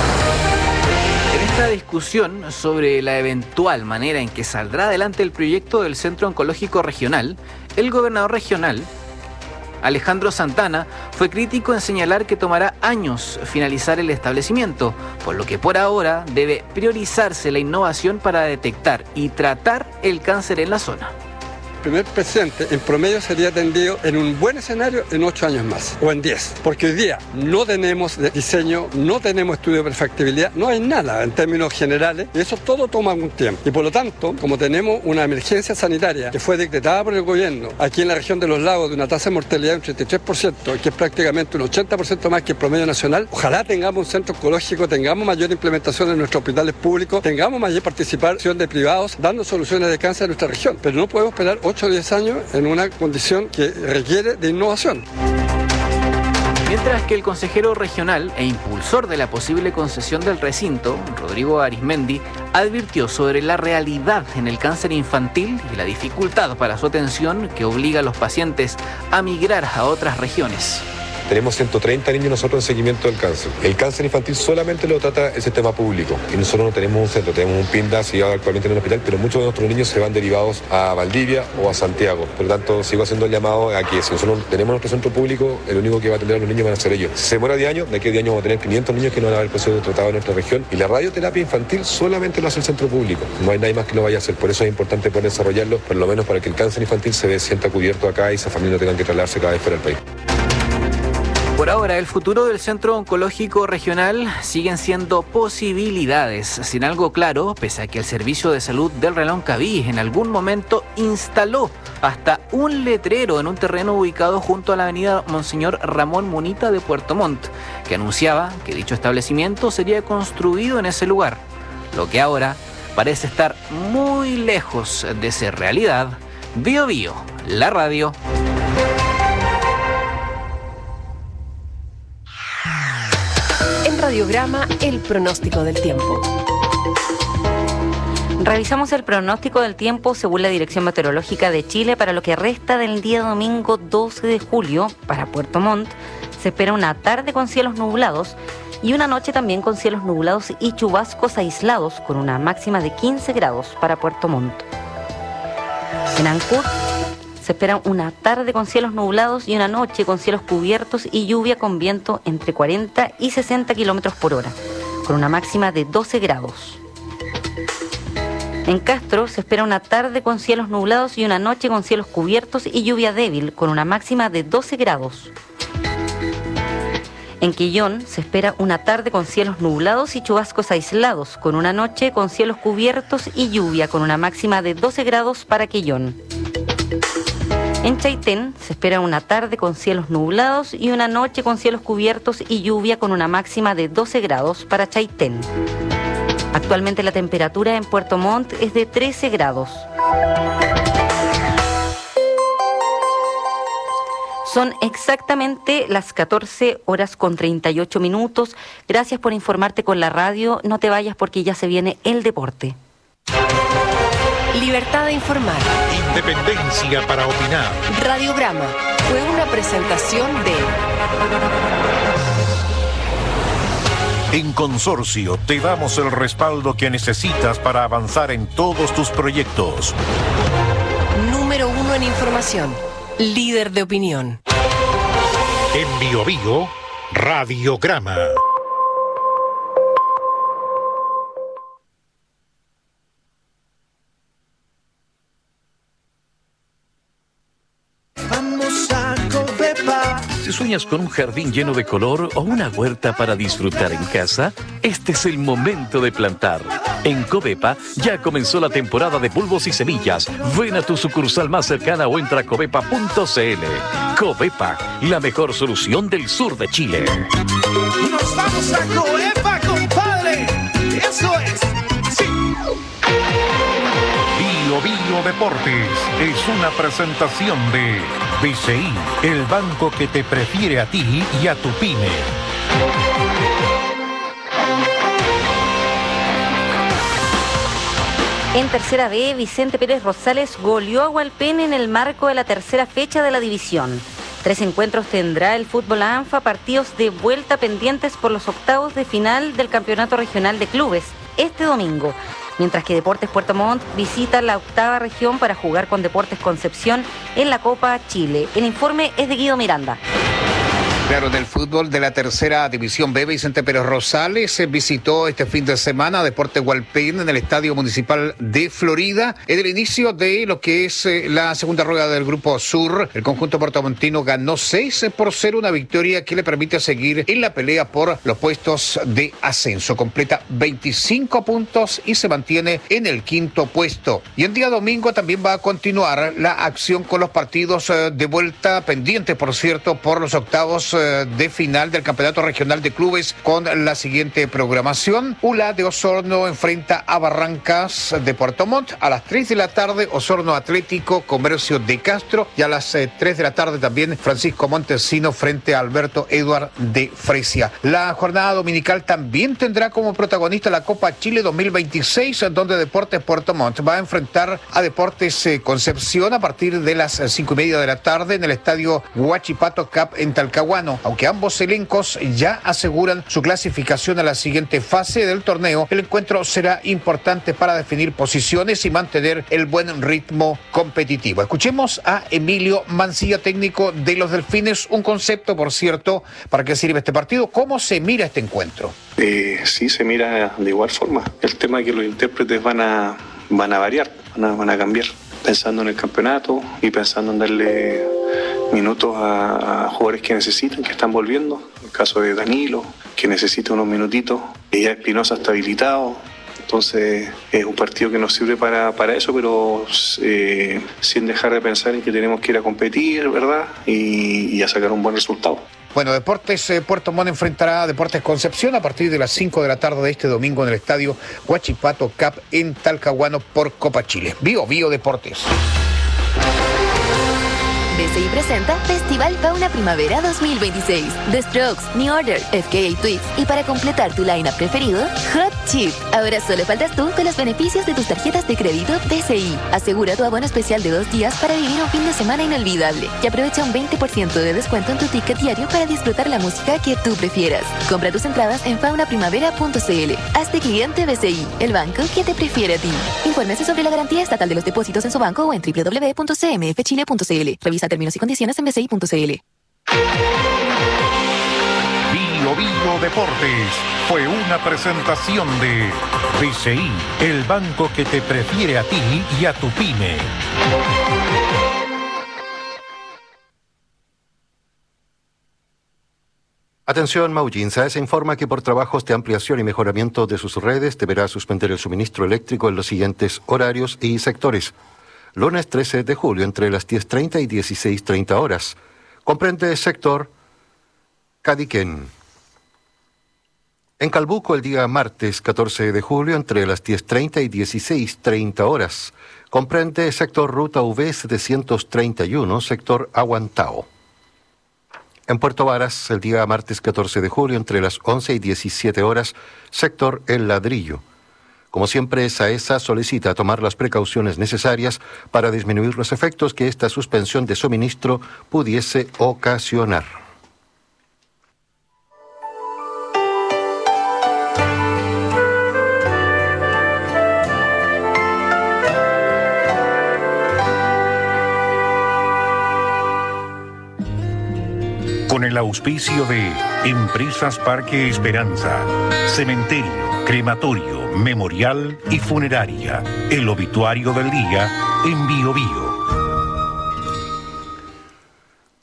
En esta discusión sobre la eventual manera en que saldrá adelante el proyecto del Centro Oncológico Regional, el gobernador regional, Alejandro Santana, fue crítico en señalar que tomará años finalizar el establecimiento, por lo que por ahora debe priorizarse la innovación para detectar y tratar el cáncer en la zona. El primer paciente en promedio sería atendido en un buen escenario en ocho años más o en diez, porque hoy día no tenemos diseño, no tenemos estudio de perfectibilidad, no hay nada en términos generales y eso todo toma un tiempo. Y por lo tanto, como tenemos una emergencia sanitaria que fue decretada por el gobierno aquí en la región de los lagos de una tasa de mortalidad de un treinta y tres por ciento, que es prácticamente un ochenta por ciento más que el promedio nacional, ojalá tengamos un centro oncológico, tengamos mayor implementación en nuestros hospitales públicos, tengamos mayor participación de privados dando soluciones de cáncer en nuestra región, pero no podemos esperar ocho o diez años en una condición que requiere de innovación. Mientras que el consejero regional e impulsor de la posible concesión del recinto, Rodrigo Arizmendi, advirtió sobre la realidad en el cáncer infantil y la dificultad para su atención que obliga a los pacientes a migrar a otras regiones. Tenemos ciento treinta niños nosotros en seguimiento del cáncer. El cáncer infantil solamente lo trata el sistema público y nosotros no tenemos un centro, tenemos un PINDA asociado actualmente en el hospital, pero muchos de nuestros niños se van derivados a Valdivia o a Santiago. Por lo tanto, sigo haciendo el llamado a que si nosotros tenemos nuestro centro público, el único que va a atender a los niños van a ser ellos. Si se demora diez años, de aquí a diez años vamos a tener quinientos niños que no van a haber proceso tratado en nuestra región y la radioterapia infantil solamente lo hace el centro público. No hay nadie más que lo vaya a hacer, por eso es importante poder desarrollarlo, por lo menos para que el cáncer infantil se sienta cubierto acá y esa familia no tengan que trasladarse cada vez fuera del país. Por ahora, el futuro del Centro Oncológico Regional siguen siendo posibilidades, sin algo claro, pese a que el Servicio de Salud del Reloncaví en algún momento instaló hasta un letrero en un terreno ubicado junto a la avenida Monseñor Ramón Munita de Puerto Montt, que anunciaba que dicho establecimiento sería construido en ese lugar, lo que ahora parece estar muy lejos de ser realidad. Bio Bio, la radio. Radiograma, el pronóstico del tiempo. Revisamos el pronóstico del tiempo según la Dirección Meteorológica de Chile para lo que resta del día domingo doce de julio. Para Puerto Montt se espera una tarde con cielos nublados y una noche también con cielos nublados y chubascos aislados con una máxima de quince grados para Puerto Montt. En Ancud se espera una tarde con cielos nublados y una noche con cielos cubiertos y lluvia con viento entre cuarenta y sesenta kilómetros por hora, con una máxima de doce grados. En Castro se espera una tarde con cielos nublados y una noche con cielos cubiertos y lluvia débil, con una máxima de doce grados. En Quillón se espera una tarde con cielos nublados y chubascos aislados, con una noche con cielos cubiertos y lluvia, con una máxima de doce grados para Quillón. En Chaitén se espera una tarde con cielos nublados y una noche con cielos cubiertos y lluvia con una máxima de doce grados para Chaitén. Actualmente la temperatura en Puerto Montt es de trece grados. Son exactamente las catorce horas con treinta y ocho minutos. Gracias por informarte con la radio. No te vayas porque ya se viene el deporte. Libertad de informar. Independencia para opinar. Radiograma fue una presentación de... En Consorcio te damos el respaldo que necesitas para avanzar en todos tus proyectos. Número uno en información. Líder de opinión. En Bio Bio, Radiograma. Si sueñas con un jardín lleno de color o una huerta para disfrutar en casa, este es el momento de plantar. En Covepa ya comenzó la temporada de bulbos y semillas. Ven a tu sucursal más cercana o entra a covepa punto c l. Covepa, la mejor solución del sur de Chile. ¡Nos vamos a Covepa, compadre! ¡Eso es! ¡Sí! Bio Bio Deportes es una presentación de B C I, el banco que te prefiere a ti y a tu pyme. En Tercera B, Vicente Pérez Rosales goleó a Hualpén en el marco de la tercera fecha de la división. Tres encuentros tendrá el fútbol ANFA, partidos de vuelta pendientes por los octavos de final del Campeonato Regional de Clubes, este domingo. Mientras que Deportes Puerto Montt visita la octava región para jugar con Deportes Concepción en la Copa Chile. El informe es de Guido Miranda. Claro, del fútbol de la tercera división B, Vicente Pérez Rosales visitó este fin de semana Deportes Hualpén en el Estadio Municipal de Florida. En el inicio de lo que es la segunda rueda del Grupo Sur, el conjunto puertomontino ganó seis por cero, una victoria que le permite seguir en la pelea por los puestos de ascenso. Completa veinticinco puntos y se mantiene en el quinto puesto. Y el día domingo también va a continuar la acción con los partidos de vuelta pendientes, por cierto, por los octavos de final del Campeonato Regional de Clubes con la siguiente programación. U L A de Osorno enfrenta a Barrancas de Puerto Montt a las tres de la tarde, Osorno Atlético, Comercio de Castro, y a las eh, tres de la tarde también Francisco Montesino frente a Alberto Eduard de Fresia. La jornada dominical también tendrá como protagonista la Copa Chile dos mil veintiséis, en donde Deportes Puerto Montt va a enfrentar a Deportes eh, Concepción a partir de las eh, cinco y media de la tarde en el estadio Huachipato Cup en Talcahuano. Aunque ambos elencos ya aseguran su clasificación a la siguiente fase del torneo, el encuentro será importante para definir posiciones y mantener el buen ritmo competitivo. Escuchemos a Emilio Mancilla, técnico de los Delfines. Un concepto, por cierto, ¿para qué sirve este partido? ¿Cómo se mira este encuentro? Eh, sí, se mira de igual forma. El tema es que los intérpretes van a, van a variar, van a, van a cambiar, pensando en el campeonato y pensando en darle minutos a, a jugadores que necesitan, que están volviendo. En el caso de Danilo, que necesita unos minutitos, y ya Espinosa está habilitado. Entonces es un partido que nos sirve para, para eso, pero eh, sin dejar de pensar en que tenemos que ir a competir, ¿verdad? Y, y a sacar un buen resultado. Bueno, Deportes eh, Puerto Montt enfrentará a Deportes Concepción a partir de las cinco de la tarde de este domingo en el estadio Huachipato Cup en Talcahuano por Copa Chile. Bio Bio Deportes. B C I presenta Festival Fauna Primavera dos mil veintiséis. The Strokes, New Order, F K A Twigs y para completar tu line-up preferido, Hot Chip. Ahora solo faltas tú con los beneficios de tus tarjetas de crédito B C I. Asegura tu abono especial de dos días para vivir un fin de semana inolvidable y aprovecha un veinte por ciento de descuento en tu ticket diario para disfrutar la música que tú prefieras. Compra tus entradas en fauna primavera punto c l. Hazte cliente B C I, el banco que te prefiere a ti. Infórmese sobre la garantía estatal de los depósitos en su banco o en doble u doble u doble u punto c m f chile punto c l. Revisa términos y condiciones en b c i punto c l. Bio Bio Deportes fue una presentación de B C I, el banco que te prefiere a ti y a tu pyme. Atención, Maujinsa se informa que por trabajos de ampliación y mejoramiento de sus redes deberá suspender el suministro eléctrico en los siguientes horarios y sectores. Lunes trece de julio entre las diez treinta y dieciséis treinta horas. Comprende sector Cadiquén. En Calbuco el día martes catorce de julio entre las diez treinta y dieciséis treinta horas. Comprende sector Ruta V setecientos treinta y uno, sector Aguantao. En Puerto Varas el día martes catorce de julio entre las once y diecisiete horas, sector El Ladrillo. Como siempre, SAESA solicita tomar las precauciones necesarias para disminuir los efectos que esta suspensión de suministro pudiese ocasionar. Con el auspicio de Empresas Parque Esperanza, Cementerio, Crematorio, Memorial y Funeraria. El obituario del día en Bio Bio.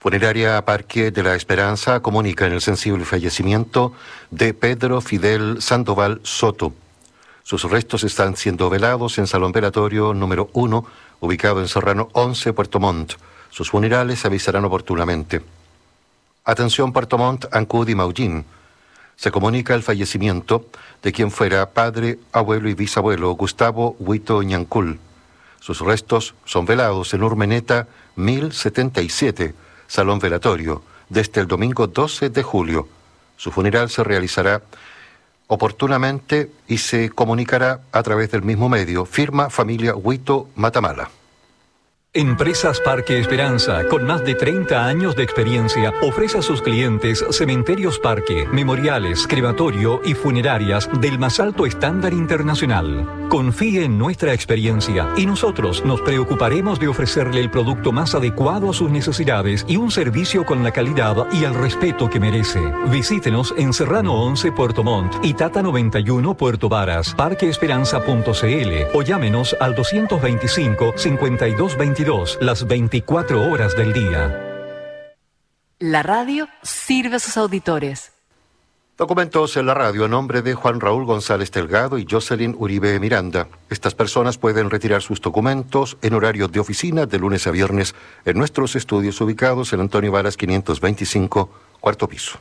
Funeraria Parque de la Esperanza comunica en el sensible fallecimiento de Pedro Fidel Sandoval Soto. Sus restos están siendo velados en Salón Velatorio número uno, ubicado en Serrano once, Puerto Montt. Sus funerales se avisarán oportunamente. Atención Puerto Montt, Ancud y Maullín. Se comunica el fallecimiento de quien fuera padre, abuelo y bisabuelo Gustavo Huito Ñancul. Sus restos son velados en Urmeneta mil setenta y siete, Salón Velatorio, desde el domingo doce de julio. Su funeral se realizará oportunamente y se comunicará a través del mismo medio. Firma Familia Huito Matamala. Empresas Parque Esperanza, con más de treinta años de experiencia, ofrece a sus clientes cementerios parque, memoriales, crematorio y funerarias del más alto estándar internacional. Confíe en nuestra experiencia y nosotros nos preocuparemos de ofrecerle el producto más adecuado a sus necesidades y un servicio con la calidad y el respeto que merece. Visítenos en Serrano once, Puerto Montt y Tata noventa y uno, Puerto Varas, parque esperanza punto c l o llámenos al doscientos veinticinco, cincuenta y dos veintidós las veinticuatro horas del día. La radio sirve a sus auditores. Documentos en la radio a nombre de Juan Raúl González Delgado y Jocelyn Uribe Miranda. Estas personas pueden retirar sus documentos en horario de oficina de lunes a viernes en nuestros estudios ubicados en Antonio Varas quinientos veinticinco, cuarto piso.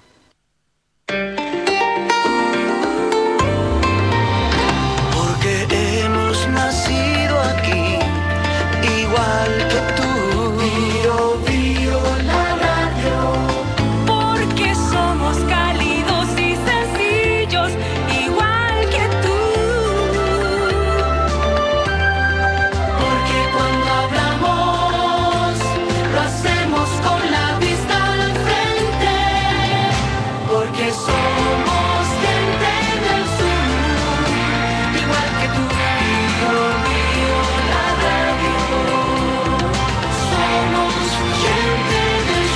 Porque hemos nacido aquí, igual que tú. Bio, bio, la radio. Porque somos cálidos y sencillos, igual que tú. Porque cuando hablamos, lo hacemos con la vista al frente. Porque somos gente del sur, igual que tú. Bio, bio, la radio. Somos gente del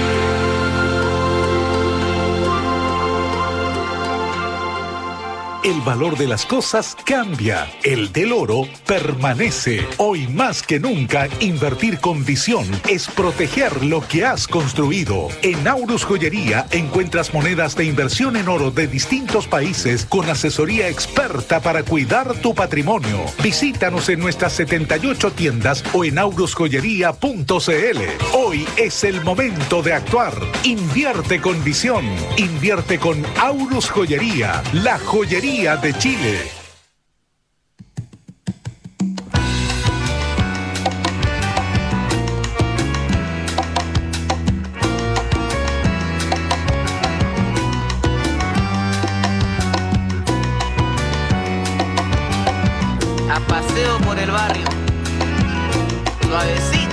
El valor de las cosas cambia. El del oro permanece. Hoy más que nunca, invertir con visión es proteger lo que has construido. En Aurus Joyería encuentras monedas de inversión en oro de distintos países con asesoría experta para cuidar tu patrimonio. Visítanos en nuestras setenta y ocho tiendas o en aurus joyería punto c l. Hoy es el momento de actuar. Invierte con visión. Invierte con Aurus Joyería, la joyería de Chile. A paseo por el barrio, suavecito.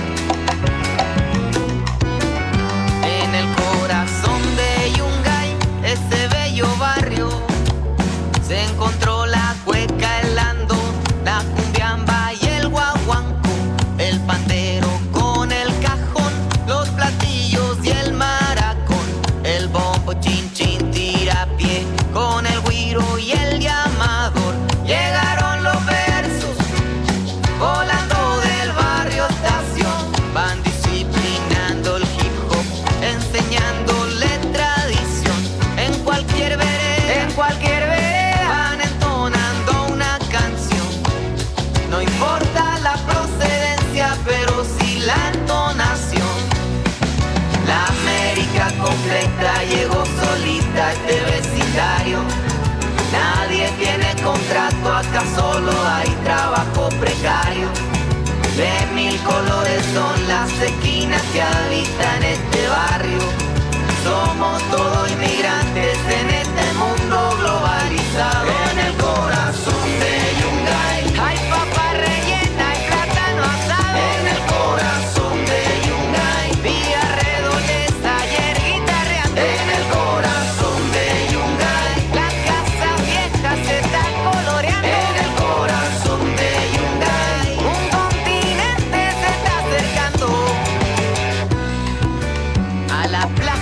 En el corazón de Yungay, ese bello barrio, se encontró la cueca, el lando, la cumbiamba y el guaguanco, el pandero con el cajón, los platillos y el maracón, el bombo, chin chin, tirapié, con el güiro y el llamador. Llegaron los versos, volando del barrio estación, van disciplinando el hip hop, enseñándole tradición. En cualquier vereda, en cualquier vereda, van entonando una canción. No importa la procedencia, pero sí la entonación. La América completa llegó solita a este vecindario. Nadie tiene contrato, acá solo hay trabajo precario. De mil colores son las esquinas que habitan este barrio. Somos todos inmigrantes en este mundo globalizado. En el corazón de Yungay hay papa rellena y plátano asado. En el corazón de Yungay vía redondeza ayer guitarreando. En el corazón de Yungay la casa vieja se está coloreando. En el corazón de Yungay un continente se está acercando a la playa.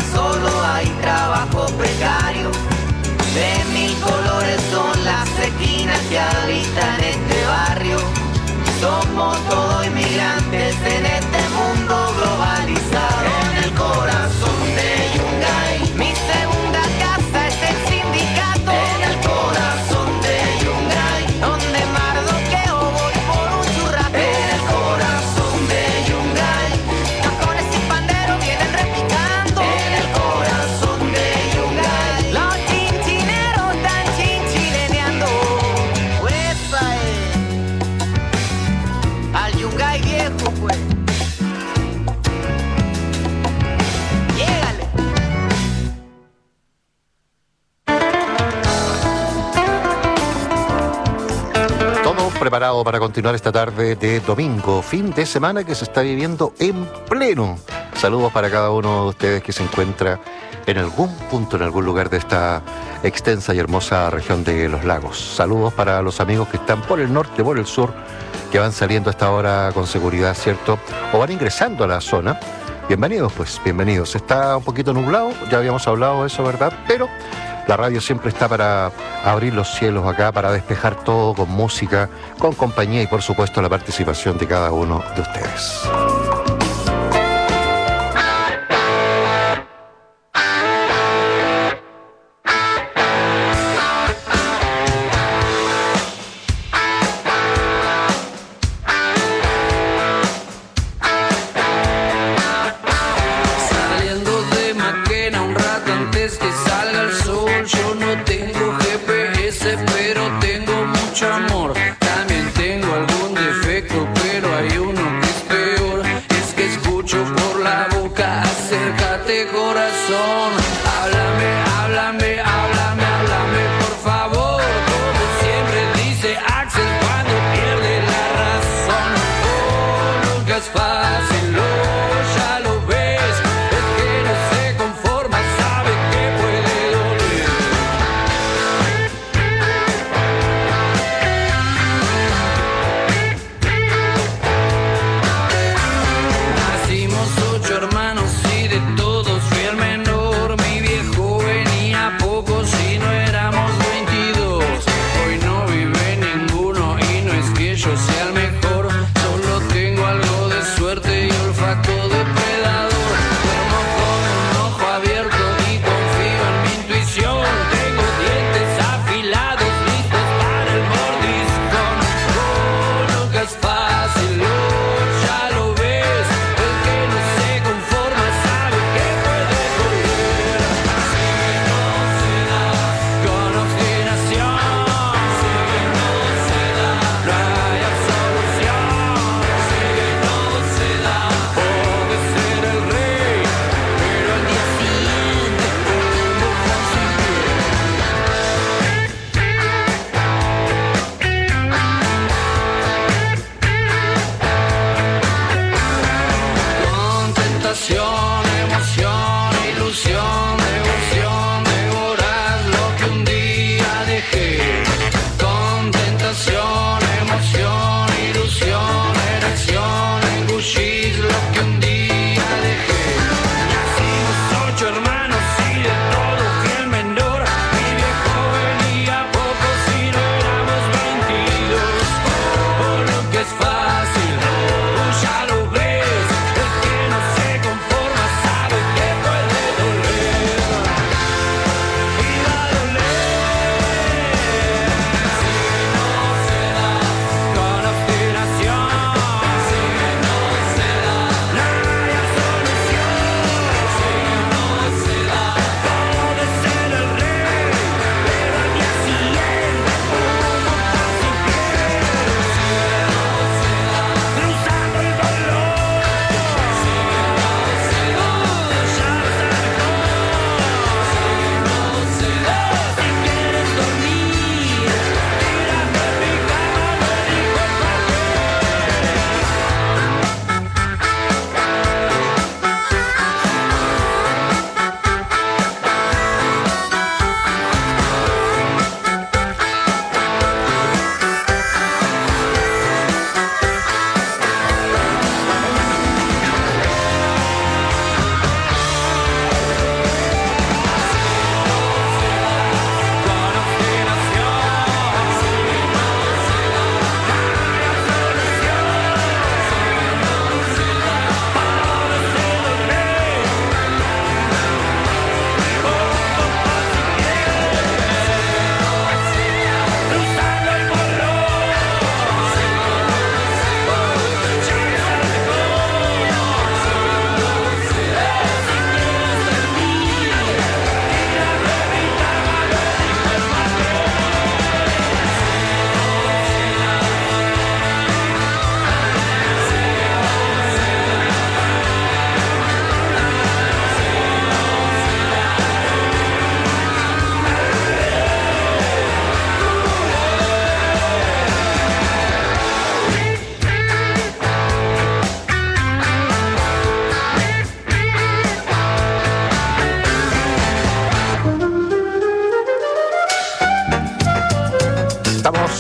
solo hay trabajo precario. De mil colores son las esquinas que habitan este barrio. Somos todos inmigrantes en este mundo globalizado. En el corazón de Yungay, mi segunda casa es el sindicato. En el corazón de Yungay, donde mardoqueo voy por un churrasco. En el corazón de Yungay, tacones y panderos vienen replicando. En el corazón de Yungay, los chinchineros están chinchileneando. ¡Uepa, eh! Al Yungay viejo, pues. Llégale. Todo preparado para continuar esta tarde de domingo, fin de semana que se está viviendo en pleno. Saludos para cada uno de ustedes que se encuentra en algún punto, en algún lugar de esta extensa y hermosa región de los lagos. Saludos para los amigos que están por el norte, por el sur, que van saliendo a esta hora con seguridad, ¿cierto? O van ingresando a la zona. Bienvenidos, pues, bienvenidos. Está un poquito nublado, ya habíamos hablado de eso, ¿verdad? Pero la radio siempre está para abrir los cielos acá, para despejar todo con música, con compañía y, por supuesto, la participación de cada uno de ustedes. Saliendo de Maquena un rato antes que salga el sol. Yo no tengo G P S, pero tengo mucho amor. También tengo algún defecto, pero hay uno que es peor.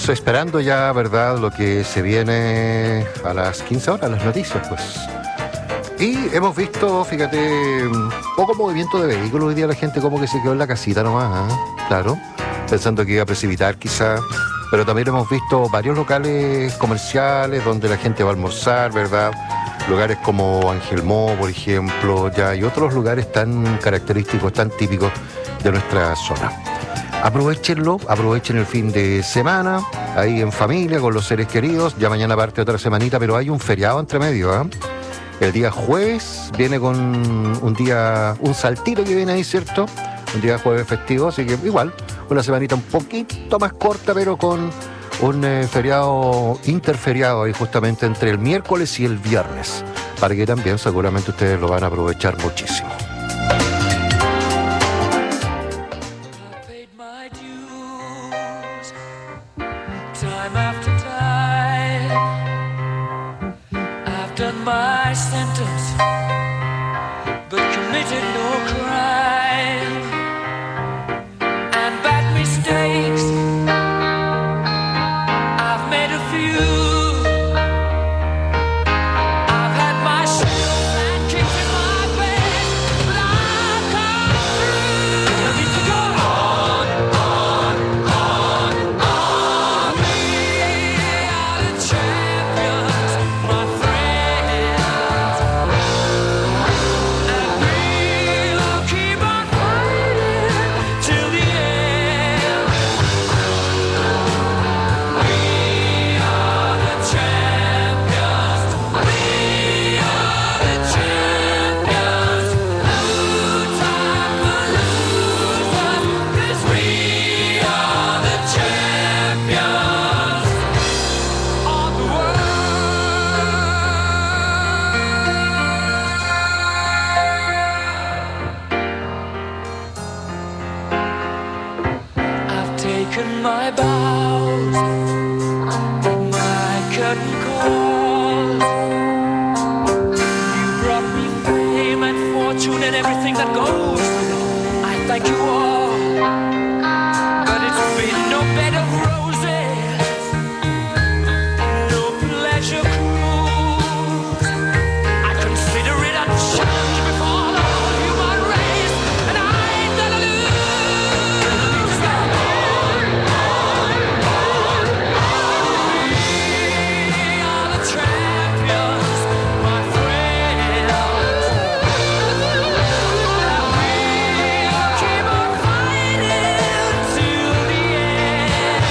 estamos esperando ya, ¿verdad?, lo que se viene a las quince horas, las noticias, pues. Y hemos visto, fíjate, poco movimiento de vehículos. Hoy día la gente como que se quedó en la casita nomás, ¿eh? Claro, pensando que iba a precipitar quizá. Pero también hemos visto varios locales comerciales donde la gente va a almorzar, ¿verdad? Lugares como Angelmó, por ejemplo, ya, y otros lugares tan característicos, tan típicos de nuestra zona. Aprovechenlo, aprovechen el fin de semana, ahí en familia, con los seres queridos. Ya mañana parte otra semanita, pero hay un feriado entre medio, ¿eh? El día jueves viene con un día, un saltito que viene ahí, ¿cierto? Un día jueves festivo, así que igual, una semanita un poquito más corta, pero con un eh, feriado, interferiado ahí justamente entre el miércoles y el viernes, para que también seguramente ustedes lo van a aprovechar muchísimo. Time after time, I've done my sentence, but committed no crime, and bad mistakes, I've made a few. I've had my share and kicks in my face, but I've come through. I need to go on, on, on, on. We are the champions, my friends, and we'll keep on fighting till the end. We are the champions, we are the champions. No time for losers, 'cause we are the champions of the world. I've taken my bows, my curtain calls. You brought me fame and fortune and everything that goes with it. I thank you all, but it's been no bed of roses, no pleasure cruise. I consider it a challenge before the whole human race, and I ain't gonna lose. We are the champions, my friends. We'll keep on fighting till the end.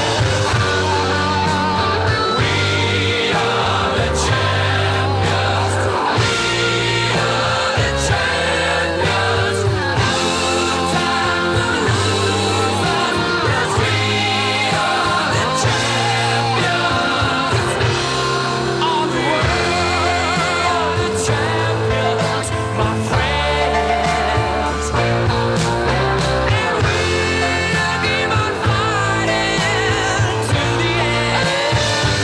We are the champions. We are the champions. No time for losers, 'cause we are the champions of the world. The champions, my friends. And we'll keep on fighting till the end.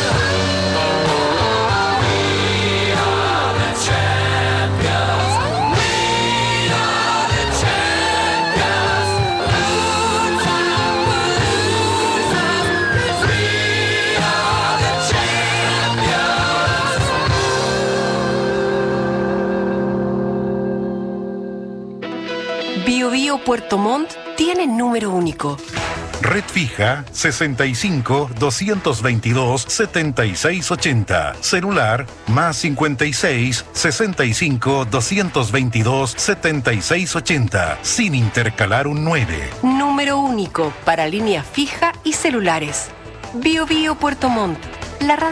We are the champions. We are the champions. No time for losers, 'cause we are the champions. Bio Bio Puerto Montt tiene número único. Red fija sesenta y cinco, doscientos veintidós, setenta y seis ochenta. Celular más cincuenta y seis, sesenta y cinco, doscientos veintidós, setenta y seis ochenta. Sin intercalar un nueve. Número único para línea fija y celulares. Bio Bio Puerto Montt, la radio